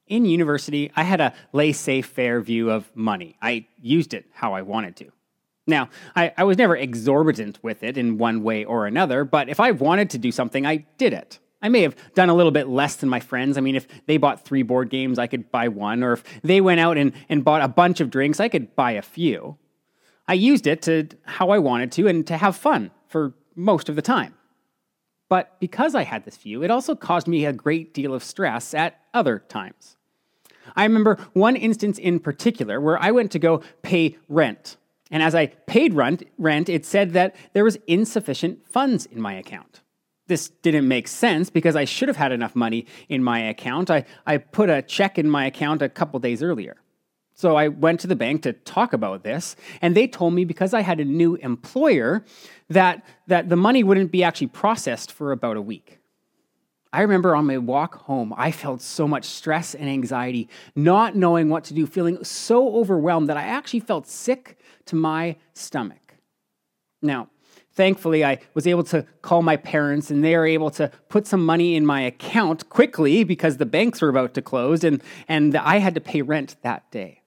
In university, I had a laissez-faire view of money. I used it how I wanted to. Now, I was never exorbitant with it in one way or another, but if I wanted to do something, I did it. I may have done a little bit less than my friends. I mean, if they bought 3 board games, I could buy 1, or if they went out and bought a bunch of drinks, I could buy a few. I used it to how I wanted to and to have fun for most of the time. But because I had this view, it also caused me a great deal of stress at other times. I remember one instance in particular where I went to go pay rent. And as I paid rent, it said that there was insufficient funds in my account. This didn't make sense because I should have had enough money in my account. I put a check in my account a couple days earlier. So I went to the bank to talk about this, and they told me because I had a new employer that the money wouldn't be actually processed for about a week. I remember on my walk home, I felt so much stress and anxiety, not knowing what to do, feeling so overwhelmed that I actually felt sick to my stomach. Now, thankfully, I was able to call my parents, and they were able to put some money in my account quickly because the banks were about to close, and I had to pay rent that day.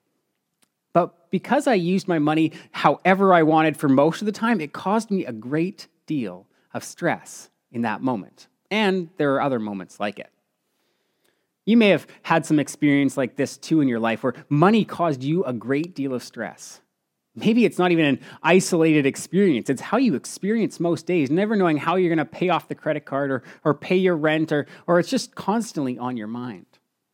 But because I used my money however I wanted for most of the time, it caused me a great deal of stress in that moment. And there are other moments like it. You may have had some experience like this too in your life where money caused you a great deal of stress. Maybe it's not even an isolated experience. It's how you experience most days, never knowing how you're going to pay off the credit card or pay your rent, or it's just constantly on your mind.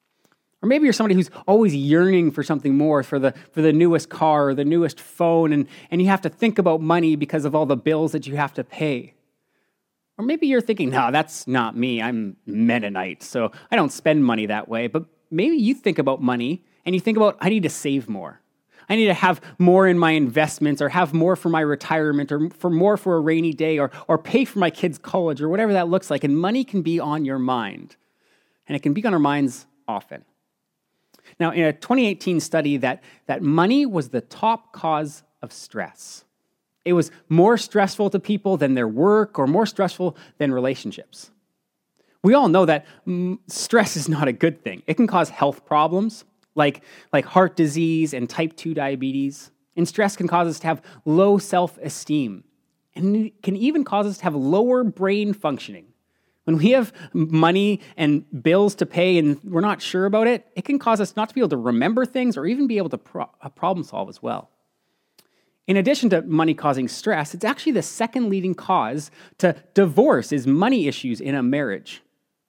Or maybe you're somebody who's always yearning for something more, for the newest car or the newest phone, and you have to think about money because of all the bills that you have to pay. Or maybe you're thinking, no, that's not me. I'm Mennonite, so I don't spend money that way. But maybe you think about money and you think about, I need to save more. I need to have more in my investments, or have more for my retirement, or more for a rainy day, or pay for my kids' college, or whatever that looks like. And money can be on your mind. And it can be on our minds often. Now, in a 2018 study, that money was the top cause of stress. It was more stressful to people than their work, or more stressful than relationships. We all know that stress is not a good thing. It can cause health problems like heart disease and type 2 diabetes. And stress can cause us to have low self-esteem. And it can even cause us to have lower brain functioning. When we have money and bills to pay and we're not sure about it, it can cause us not to be able to remember things or even be able to problem solve as well. In addition to money causing stress, it's actually the second leading cause to divorce is money issues in a marriage.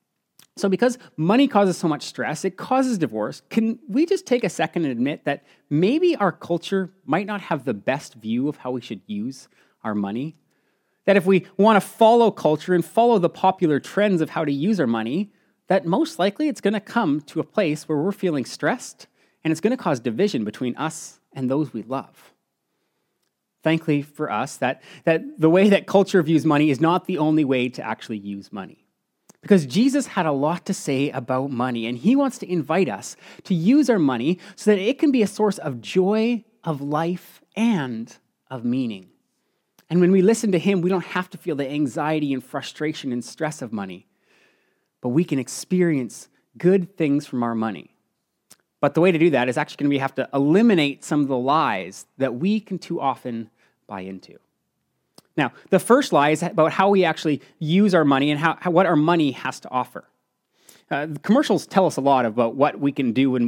So because money causes so much stress, it causes divorce, can we just take a second and admit that maybe our culture might not have the best view of how we should use our money? That if we want to follow culture and follow the popular trends of how to use our money, that most likely it's going to come to a place where we're feeling stressed, and it's going to cause division between us and those we love. Thankfully for us, that the way that culture views money is not the only way to actually use money. Because Jesus had a lot to say about money, and he wants to invite us to use our money so that it can be a source of joy, of life, and of meaning. And when we listen to him, we don't have to feel the anxiety and frustration and stress of money, but we can experience good things from our money. But the way to do that is actually going to be have to eliminate some of the lies that we can too often buy into. Now, the first lie is about how we actually use our money and what our money has to offer. The commercials tell us a lot about what we can do when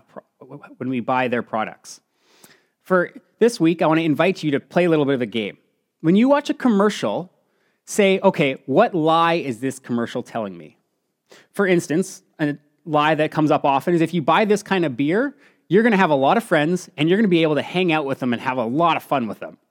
we buy their products. For this week, I want to invite you to play a little bit of a game. When you watch a commercial, say, okay, what lie is this commercial telling me? For instance, a lie that comes up often is if you buy this kind of beer, you're going to have a lot of friends and you're going to be able to hang out with them and have a lot of fun with them.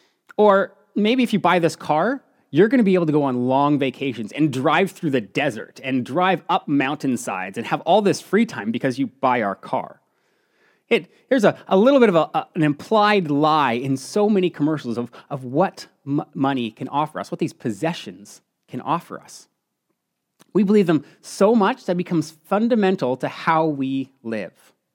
Or maybe if you buy this car, you're going to be able to go on long vacations and drive through the desert and drive up mountainsides and have all this free time because you buy our car. There's a little bit of an implied lie in so many commercials of what money can offer us, what these possessions can offer us. We believe them so much that it becomes fundamental to how we live.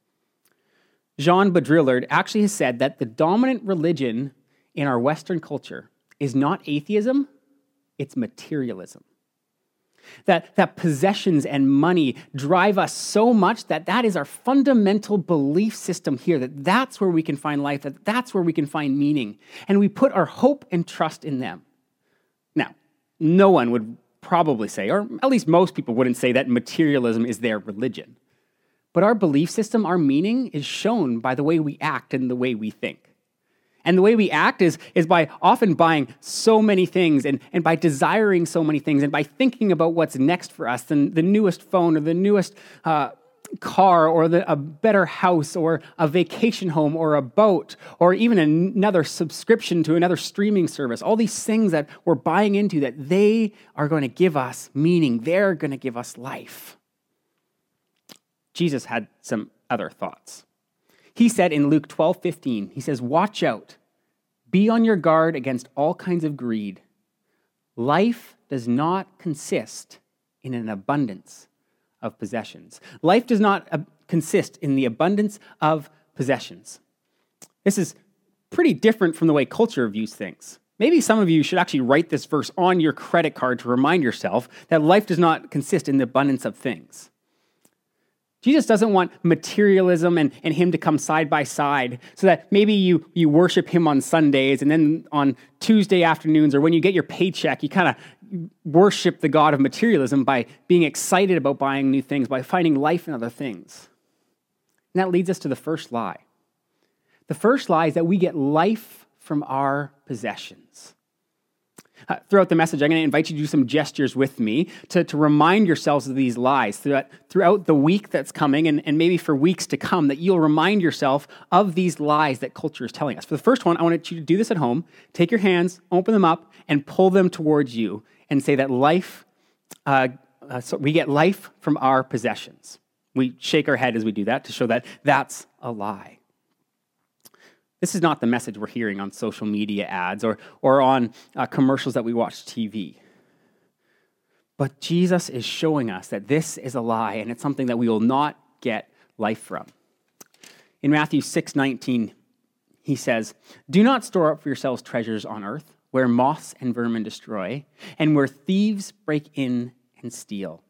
Jean Baudrillard actually has said that the dominant religion in our Western culture is not atheism, it's materialism. That possessions and money drive us so much that is our fundamental belief system here, that's where we can find life, that's where we can find meaning. And we put our hope and trust in them. Now, no one would probably say, or at least most people wouldn't say, that materialism is their religion. But our belief system, our meaning, is shown by the way we act and the way we think. And the way we act is by often buying so many things and by desiring so many things and by thinking about what's next for us, the newest phone or the newest car or a better house or a vacation home or a boat or even another subscription to another streaming service. All these things that we're buying into, that they are going to give us meaning. They're going to give us life. Jesus had some other thoughts. He said in Luke 12:15, he says, "Watch out, be on your guard against all kinds of greed. Life does not consist in an abundance of possessions." Life does not consist in the abundance of possessions. This is pretty different from the way culture views things. Maybe some of you should actually write this verse on your credit card to remind yourself that life does not consist in the abundance of things. Jesus doesn't want materialism and him to come side by side so that maybe you worship him on Sundays and then on Tuesday afternoons or when you get your paycheck, you kind of worship the God of materialism by being excited about buying new things, by finding life in other things. And that leads us to the first lie. The first lie is that we get life from our possessions. Throughout the message, I'm going to invite you to do some gestures with me to remind yourselves of these lies throughout the week that's coming and maybe for weeks to come, that you'll remind yourself of these lies that culture is telling us. For the first one, I want you to do this at home. Take your hands, open them up, and pull them towards you and say that so we get life from our possessions. We shake our head as we do that to show that that's a lie. This is not the message we're hearing on social media ads or on commercials that we watch TV. But Jesus is showing us that this is a lie, and it's something that we will not get life from. In Matthew 6:19, he says, "Do not store up for yourselves treasures on earth, where moths and vermin destroy, and where thieves break in and steal."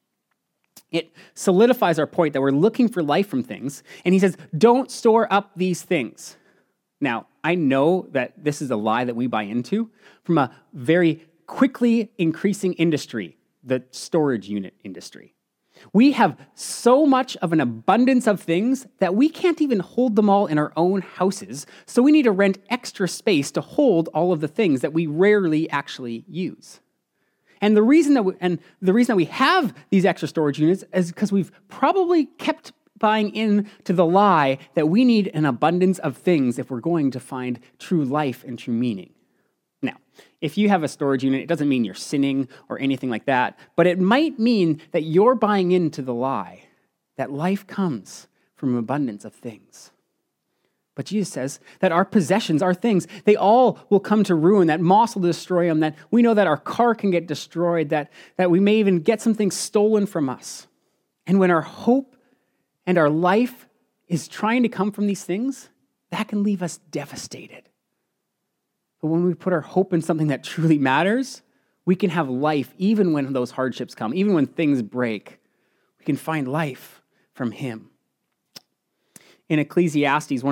It solidifies our point that we're looking for life from things, and he says, don't store up these things. Now, I know that this is a lie that we buy into from a very quickly increasing industry, the storage unit industry. We have so much of an abundance of things that we can't even hold them all in our own houses, so we need to rent extra space to hold all of the things that we rarely actually use. And the reason that we have these extra storage units is because we've probably kept buying into the lie that we need an abundance of things if we're going to find true life and true meaning. Now, if you have a storage unit, it doesn't mean you're sinning or anything like that, but it might mean that you're buying into the lie that life comes from abundance of things. But Jesus says that our possessions, our things, they all will come to ruin, that moss will destroy them, that we know that our car can get destroyed, that we may even get some things stolen from us. And when our hope and our life is trying to come from these things, that can leave us devastated. But when we put our hope in something that truly matters, we can have life even when those hardships come, even when things break. We can find life from him. In Ecclesiastes,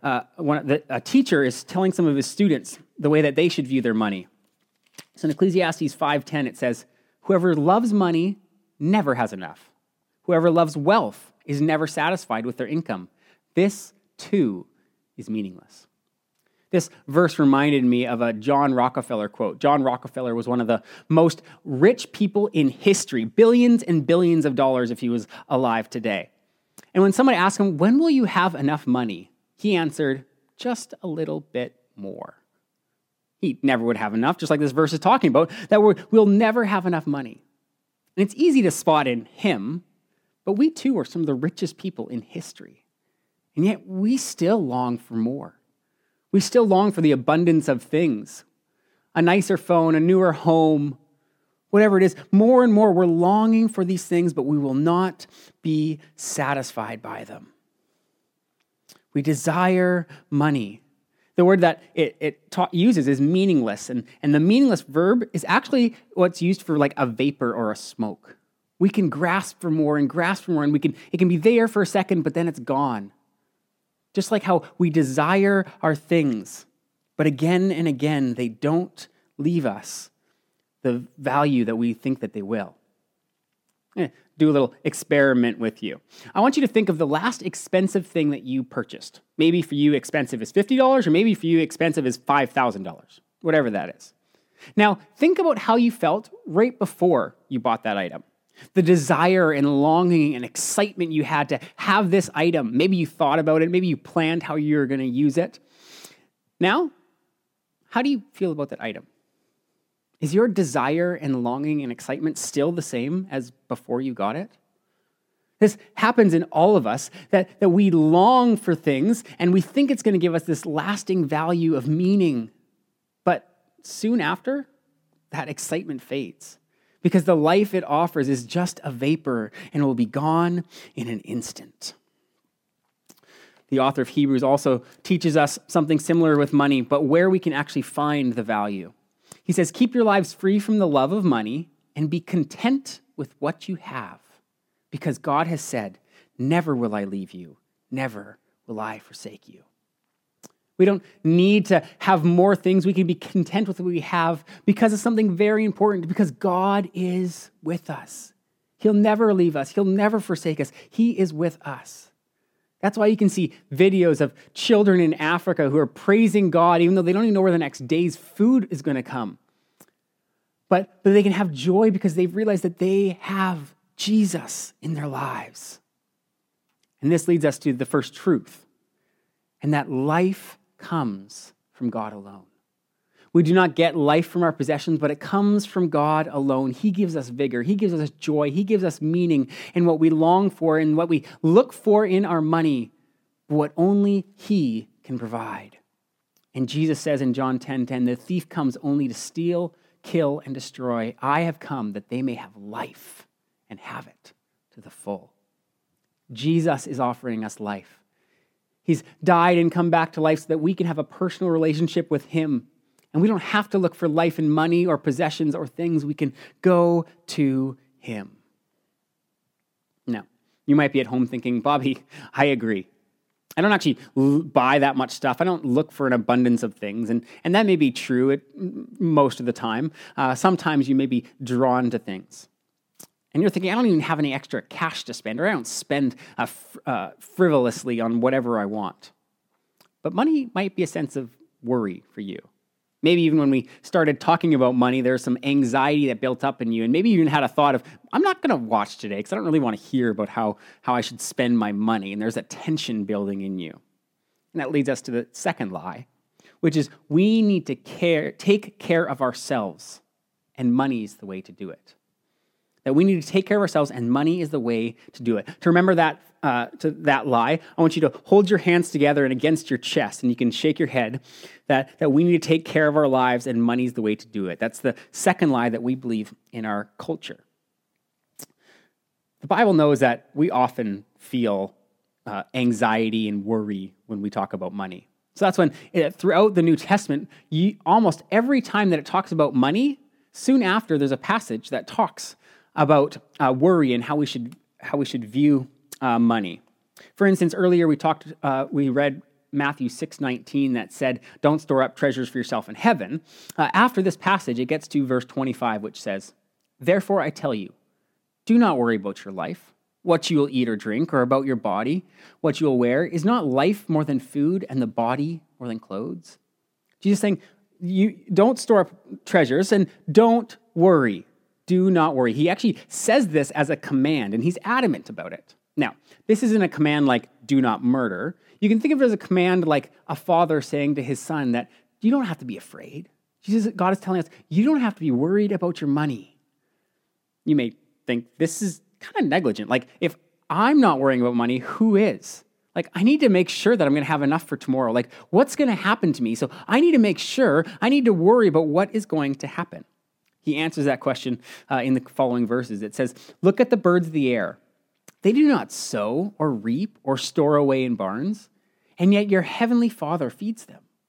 a teacher is telling some of his students the way that they should view their money. So in Ecclesiastes 5:10, it says, "Whoever loves money never has enough. Whoever loves wealth is never satisfied with their income. This, too, is meaningless." This verse reminded me of a John Rockefeller quote. John Rockefeller was one of the most rich people in history, billions and billions of dollars if he was alive today. And when somebody asked him, "When will you have enough money?" he answered, "Just a little bit more." He never would have enough, just like this verse is talking about, that we'll never have enough money. And it's easy to spot in him, but we too are some of the richest people in history. And yet we still long for more. We still long for the abundance of things. A nicer phone, a newer home, whatever it is. More and more we're longing for these things, but we will not be satisfied by them. We desire money. The word that it uses is meaningless, and the meaningless verb is actually what's used for like a vapor or a smoke. We can grasp for more, and it can be there for a second, but then it's gone. Just like how we desire our things, but again and again, they don't leave us the value that we think that they will. Do a little experiment with you. I want you to think of the last expensive thing that you purchased. Maybe for you, expensive is $50, or maybe for you, expensive is $5,000, whatever that is. Now, think about how you felt right before you bought that item. The desire and longing and excitement you had to have this item. Maybe you thought about it. Maybe you planned how you were going to use it. Now, how do you feel about that item? Is your desire and longing and excitement still the same as before you got it? This happens in all of us, that we long for things and we think it's going to give us this lasting value of meaning. But soon after, that excitement fades because the life it offers is just a vapor and will be gone in an instant. The author of Hebrews also teaches us something similar with money, but where we can actually find the value. He says, keep your lives free from the love of money and be content with what you have, because God has said, never will I leave you, never will I forsake you. We don't need to have more things. We can be content with what we have because of something very important, because God is with us. He'll never leave us. He'll never forsake us. He is with us. That's why you can see videos of children in Africa who are praising God, even though they don't even know where the next day's food is going to come. But they can have joy because they've realized that they have Jesus in their lives. And this leads us to the first truth, and that life comes from God alone. We do not get life from our possessions, but it comes from God alone. He gives us vigor. He gives us joy. He gives us meaning in what we long for and what we look for in our money, but what only He can provide. And Jesus says in John 10:10, the thief comes only to steal, kill, and destroy. I have come that they may have life and have it to the full. Jesus is offering us life. He's died and come back to life so that we can have a personal relationship with Him. And we don't have to look for life in money or possessions or things. We can go to Him. Now, you might be at home thinking, Bobby, I agree. I don't actually buy that much stuff. I don't look for an abundance of things. And that may be true most of the time. Sometimes you may be drawn to things. And you're thinking, I don't even have any extra cash to spend, or I don't spend frivolously on whatever I want. But money might be a sense of worry for you. Maybe even when we started talking about money, there's some anxiety that built up in you. And maybe you even had a thought of, I'm not going to watch today because I don't really want to hear about how I should spend my money. And there's a tension building in you. And that leads us to the second lie, which is we need to take care of ourselves, and money is the way to do it. That we need to take care of ourselves, and money is the way to do it. To remember that lie, I want you to hold your hands together and against your chest, and you can shake your head, that we need to take care of our lives, and money is the way to do it. That's the second lie that we believe in our culture. The Bible knows that we often feel anxiety and worry when we talk about money. So that's when, throughout the New Testament, almost every time that it talks about money, soon after there's a passage that talks about worry and how we should view money. For instance, earlier we read Matthew 6:19 that said, "Don't store up treasures for yourself in heaven." After this passage, it gets to verse 25, which says, "Therefore I tell you, do not worry about your life, what you will eat or drink, or about your body, what you will wear. Is not life more than food, and the body more than clothes?" Jesus is saying, you don't store up treasures and don't worry. Do not worry. He actually says this as a command, and he's adamant about it. Now, this isn't a command like do not murder. You can think of it as a command like a father saying to his son that you don't have to be afraid. God is telling us you don't have to be worried about your money. You may think this is kind of negligent. Like, if I'm not worrying about money, who is? Like, I need to make sure that I'm going to have enough for tomorrow. Like, what's going to happen to me? So I need to make sure, I need to worry about what is going to happen. He answers that question in the following verses. It says, "Look at the birds of the air. They do not sow or reap or store away in barns, and yet your heavenly Father feeds them.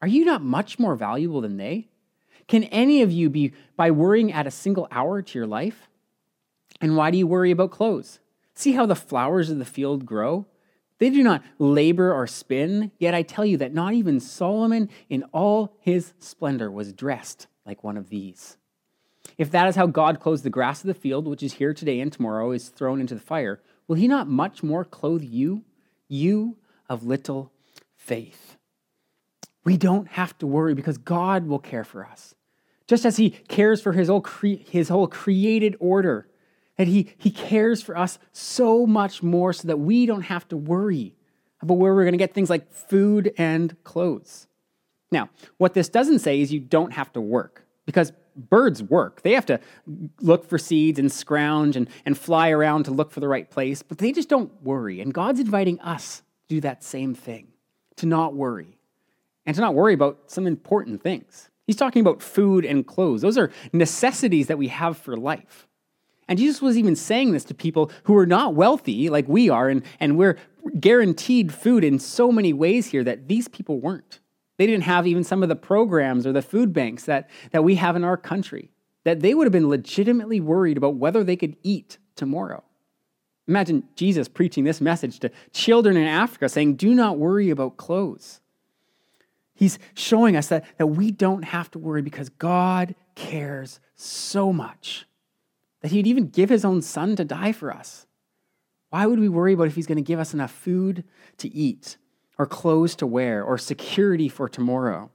Are you not much more valuable than they? Can any of you be by worrying add a single hour to your life? And why do you worry about clothes? See how the flowers of the field grow? They do not labor or spin, yet I tell you that not even Solomon in all his splendor was dressed like one of these. If that is how God clothes the grass of the field, which is here today and tomorrow is thrown into the fire, will he not much more clothe you, you of little faith? We don't have to worry because God will care for us. Just as he cares for his whole created order, that he cares for us so much more so that we don't have to worry about where we're going to get things like food and clothes. Now, what this doesn't say is you don't have to work, because birds work. They have to look for seeds and scrounge and fly around to look for the right place, but they just don't worry. And God's inviting us to do that same thing, to not worry, and to not worry about some important things. He's talking about food and clothes. Those are necessities that we have for life. And Jesus was even saying this to people who are not wealthy like we are, and we're guaranteed food in so many ways here that these people weren't. They didn't have even some of the programs or the food banks that we have in our country, that they would have been legitimately worried about whether they could eat tomorrow. Imagine Jesus preaching this message to children in Africa saying, do not worry about clothes. He's showing us that we don't have to worry because God cares so much that he'd even give his own son to die for us. Why would we worry about if he's going to give us enough food to eat or clothes to wear or security for tomorrow?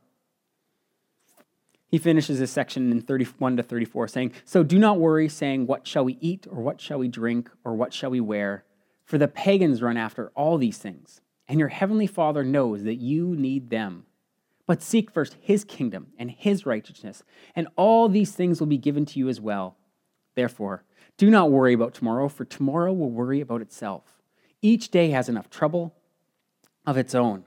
He finishes this section in 31 to 34 saying, so do not worry saying, what shall we eat or what shall we drink or what shall we wear? For the pagans run after all these things, and your heavenly Father knows that you need them. But seek first his kingdom and his righteousness, and all these things will be given to you as well. Therefore, do not worry about tomorrow, for tomorrow will worry about itself. Each day has enough trouble of its own.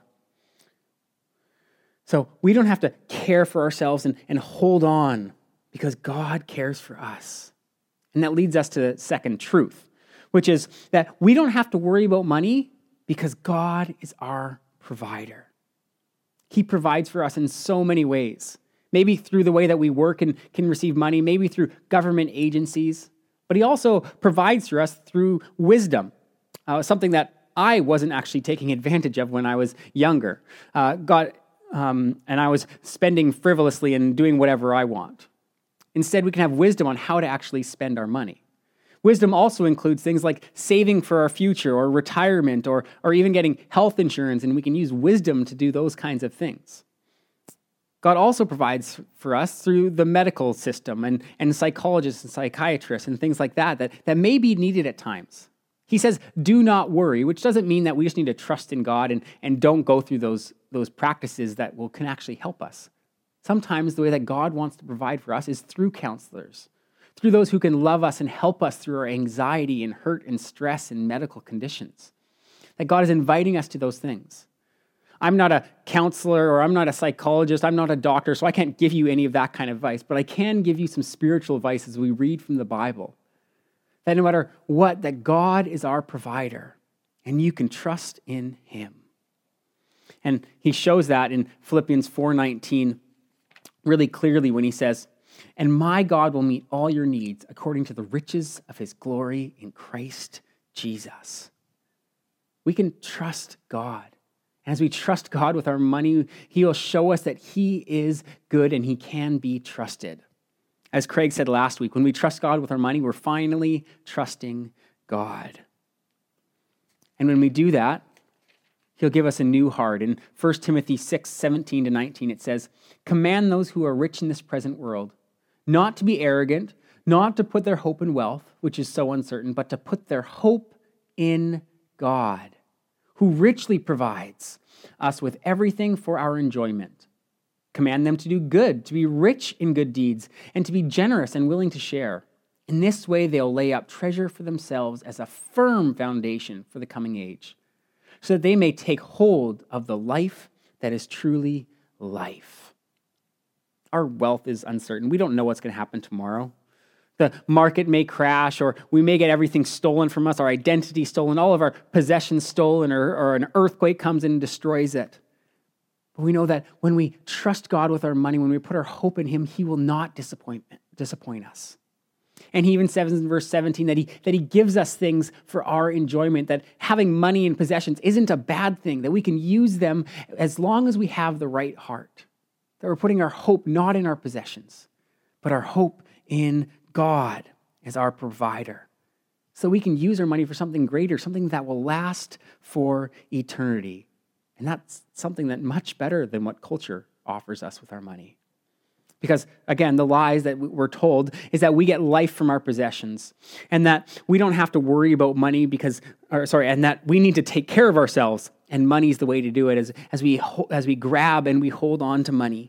So we don't have to care for ourselves and hold on because God cares for us. And that leads us to the second truth, which is that we don't have to worry about money because God is our provider. He provides for us in so many ways. Maybe through the way that we work and can receive money, maybe through government agencies. But he also provides for us through wisdom, something that I wasn't actually taking advantage of when I was younger. And I was spending frivolously and doing whatever I want. Instead, we can have wisdom on how to actually spend our money. Wisdom also includes things like saving for our future or retirement or even getting health insurance, and we can use wisdom to do those kinds of things. God also provides for us through the medical system and psychologists and psychiatrists and things like that may be needed at times. He says, do not worry, which doesn't mean that we just need to trust in God and don't go through those practices that can actually help us. Sometimes the way that God wants to provide for us is through counselors, through those who can love us and help us through our anxiety and hurt and stress and medical conditions. That God is inviting us to those things. I'm not a counselor or I'm not a psychologist, I'm not a doctor, so I can't give you any of that kind of advice, but I can give you some spiritual advice as we read from the Bible. That no matter what, that God is our provider and you can trust in him. And he shows that in Philippians 4:19 really clearly when he says, and my God will meet all your needs according to the riches of his glory in Christ Jesus. We can trust God. And as we trust God with our money, he will show us that he is good and he can be trusted. As Craig said last week, when we trust God with our money, we're finally trusting God. And when we do that, he'll give us a new heart. In 1 Timothy 6:17-19, it says, command those who are rich in this present world not to be arrogant, not to put their hope in wealth, which is so uncertain, but to put their hope in God, who richly provides us with everything for our enjoyment. Command them to do good, to be rich in good deeds, and to be generous and willing to share. In this way, they'll lay up treasure for themselves as a firm foundation for the coming age, so that they may take hold of the life that is truly life. Our wealth is uncertain. We don't know what's going to happen tomorrow. The market may crash, or we may get everything stolen from us, our identity stolen, all of our possessions stolen, or an earthquake comes in and destroys it. But we know that when we trust God with our money, when we put our hope in him, he will not disappoint us. And he even says in verse 17 that he gives us things for our enjoyment, that having money and possessions isn't a bad thing, that we can use them as long as we have the right heart, that we're putting our hope not in our possessions, but our hope in God as our provider, so we can use our money for something greater, something that will last for eternity. And that's something that much better than what culture offers us with our money. Because again, the lies that we're told is that we get life from our possessions and that we don't have to worry about money and that we need to take care of ourselves, and money is the way to do it as we grab and we hold on to money.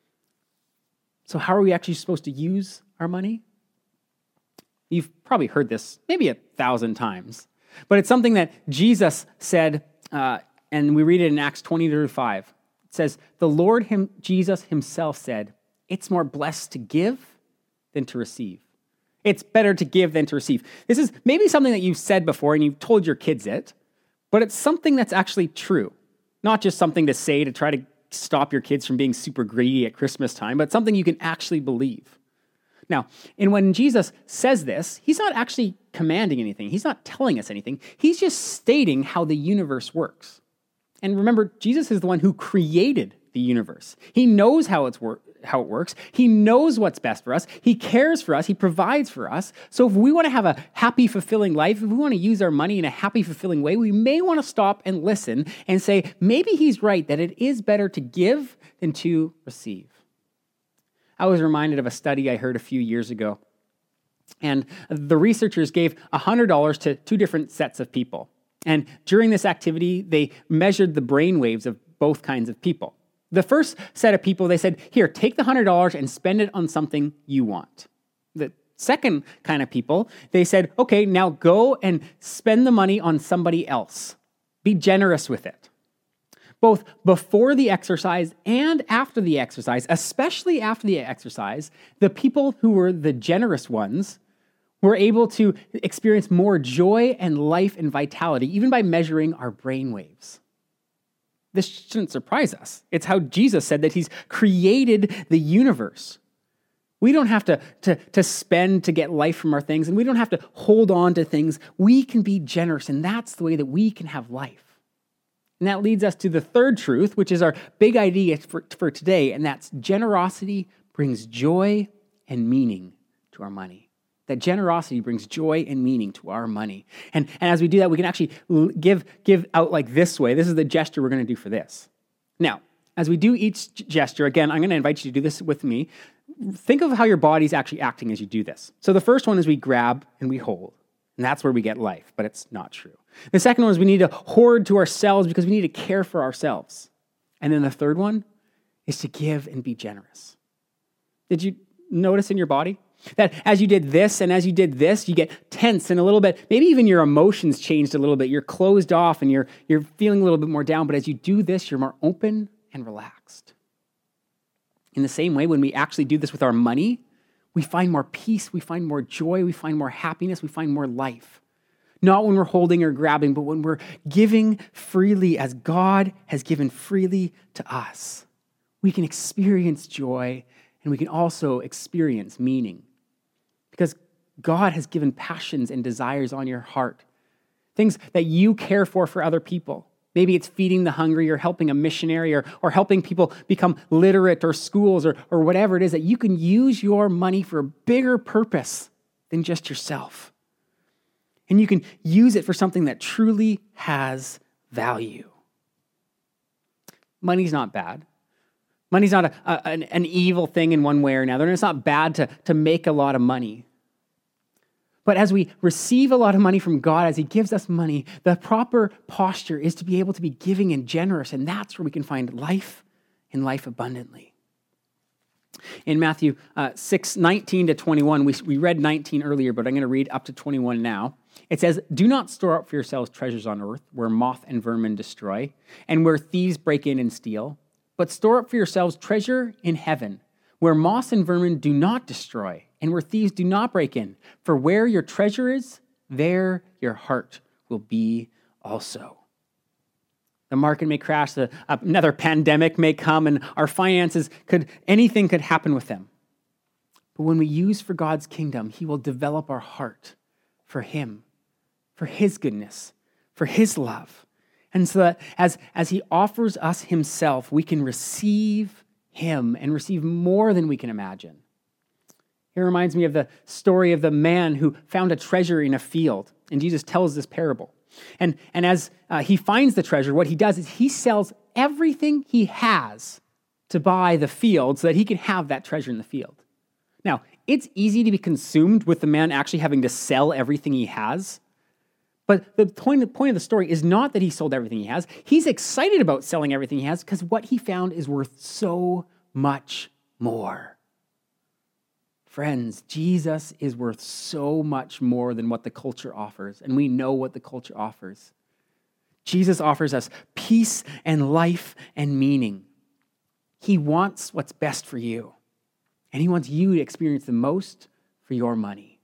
So how are we actually supposed to use our money? You've probably heard this maybe 1,000 times, but it's something that Jesus said, and we read it in Acts 20:5. It says, "The Lord Jesus himself said, 'It's more blessed to give than to receive.'" It's better to give than to receive. This is maybe something that you've said before and you've told your kids it, but it's something that's actually true. Not just something to say to try to stop your kids from being super greedy at Christmas time, but something you can actually believe. Now, and when Jesus says this, he's not actually commanding anything. He's not telling us anything. He's just stating how the universe works. And remember, Jesus is the one who created the universe. He knows how it works. He knows what's best for us. He cares for us. He provides for us. So if we want to have a happy, fulfilling life, if we want to use our money in a happy, fulfilling way, we may want to stop and listen and say, maybe he's right, that it is better to give than to receive. I was reminded of a study I heard a few years ago. And the researchers gave $100 to two different sets of people. And during this activity, they measured the brain waves of both kinds of people. The first set of people, they said, "Here, take the $100 and spend it on something you want." The second kind of people, they said, "Okay, now go and spend the money on somebody else. Be generous with it." Both before the exercise and after the exercise, especially after the exercise, the people who were the generous ones were able to experience more joy and life and vitality, even by measuring our brain waves. This shouldn't surprise us. It's how Jesus said that he's created the universe. We don't have to spend to get life from our things, and we don't have to hold on to things. We can be generous, and that's the way that we can have life. And that leads us to the third truth, which is our big idea for today, and that's generosity brings joy and meaning to our money. That generosity brings joy and meaning to our money. And as we do that, we can actually give out like this way. This is the gesture we're going to do for this. Now, as we do each gesture, again, I'm going to invite you to do this with me. Think of how your body's actually acting as you do this. So the first one is we grab and we hold. And that's where we get life, but it's not true. The second one is we need to hoard to ourselves because we need to care for ourselves. And then the third one is to give and be generous. Did you notice in your body that as you did this and as you did this, you get tense and a little bit, maybe even your emotions changed a little bit. You're closed off and you're feeling a little bit more down. But as you do this, you're more open and relaxed. In the same way, when we actually do this with our money, we find more peace, we find more joy, we find more happiness, we find more life. Not when we're holding or grabbing, but when we're giving freely as God has given freely to us. We can experience joy and we can also experience meaning. Because God has given passions and desires on your heart. Things that you care for other people. Maybe it's feeding the hungry or helping a missionary or helping people become literate or schools or whatever it is, that you can use your money for a bigger purpose than just yourself. And you can use it for something that truly has value. Money's not bad. Money's not an evil thing in one way or another, and it's not bad to make a lot of money. But as we receive a lot of money from God, as he gives us money, the proper posture is to be able to be giving and generous, and that's where we can find life and life abundantly. In Matthew 6:19-21, we read 19 earlier, but I'm going to read up to 21 now. It says, "Do not store up for yourselves treasures on earth, where moth and vermin destroy, and where thieves break in and steal, but store up for yourselves treasure in heaven, where moths and vermin do not destroy, and where thieves do not break in. For where your treasure is, there your heart will be also." The market may crash, another pandemic may come, and our finances anything could happen with them. But when we use for God's kingdom, he will develop our heart for him, for his goodness, for his love. And so that as he offers us himself, we can receive him and receive more than we can imagine. It reminds me of the story of the man who found a treasure in a field. And Jesus tells this parable. And as he finds the treasure, what he does is he sells everything he has to buy the field so that he can have that treasure in the field. Now, it's easy to be consumed with the man actually having to sell everything he has. But the point of the story is not that he sold everything he has. He's excited about selling everything he has because what he found is worth so much more. Friends, Jesus is worth so much more than what the culture offers, and we know what the culture offers. Jesus offers us peace and life and meaning. He wants what's best for you, and he wants you to experience the most for your money.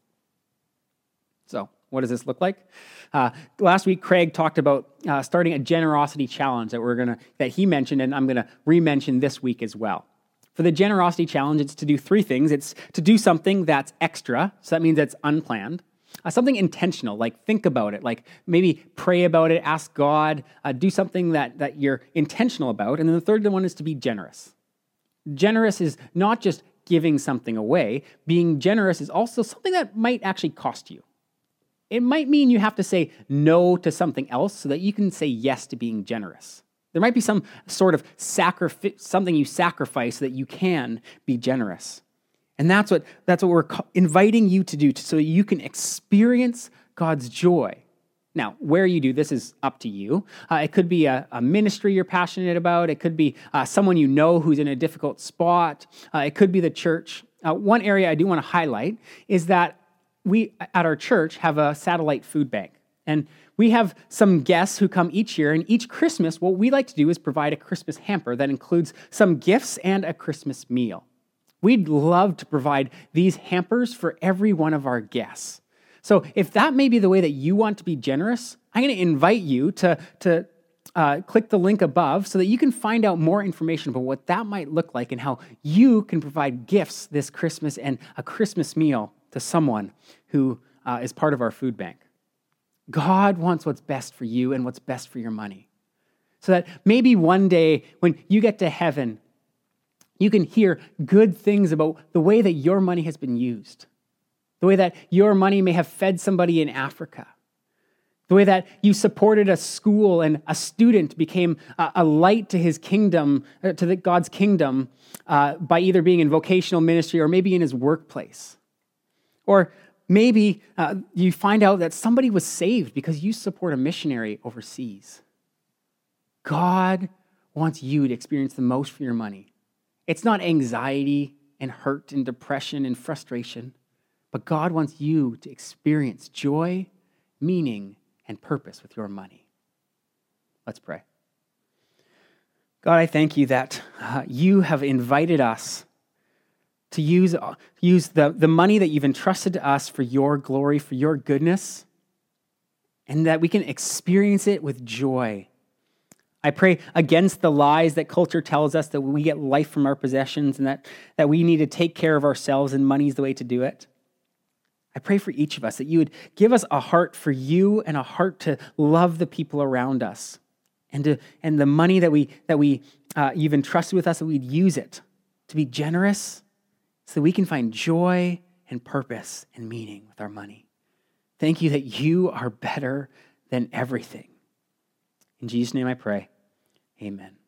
So, what does this look like? Last week, Craig talked about starting a generosity challenge that he mentioned, and I'm going to re-mention this week as well. For the generosity challenge, it's to do three things. It's to do something that's extra, so that means it's unplanned. Something intentional, like think about it, like maybe pray about it, ask God, do something that you're intentional about. And then the third one is to be generous. Generous is not just giving something away. Being generous is also something that might actually cost you. It might mean you have to say no to something else so that you can say yes to being generous. There might be some sort of something you sacrifice so that you can be generous. And that's what we're inviting you to do so you can experience God's joy. Now, where you do this is up to you. It could be a ministry you're passionate about. It could be someone you know who's in a difficult spot. It could be the church. One area I do want to highlight is that we, at our church, have a satellite food bank. And we have some guests who come each year, and each Christmas, what we like to do is provide a Christmas hamper that includes some gifts and a Christmas meal. We'd love to provide these hampers for every one of our guests. So if that may be the way that you want to be generous, I'm going to invite you to click the link above so that you can find out more information about what that might look like and how you can provide gifts this Christmas and a Christmas meal to someone who is part of our food bank. God wants what's best for you and what's best for your money. So that maybe one day when you get to heaven, you can hear good things about the way that your money has been used. The way that your money may have fed somebody in Africa. The way that you supported a school and a student became a light to his kingdom, to God's kingdom, by either being in vocational ministry or maybe in his workplace. Or maybe you find out that somebody was saved because you support a missionary overseas. God wants you to experience the most for your money. It's not anxiety and hurt and depression and frustration, but God wants you to experience joy, meaning, and purpose with your money. Let's pray. God, I thank you that you have invited us to use the money that you've entrusted to us for your glory, for your goodness, and that we can experience it with joy. I pray against the lies that culture tells us that we get life from our possessions and that we need to take care of ourselves and money is the way to do it. I pray for each of us that you would give us a heart for you and a heart to love the people around us, and the money that you've entrusted with us, that we'd use it to be generous, so that we can find joy and purpose and meaning with our money. Thank you that you are better than everything. In Jesus' name I pray, amen.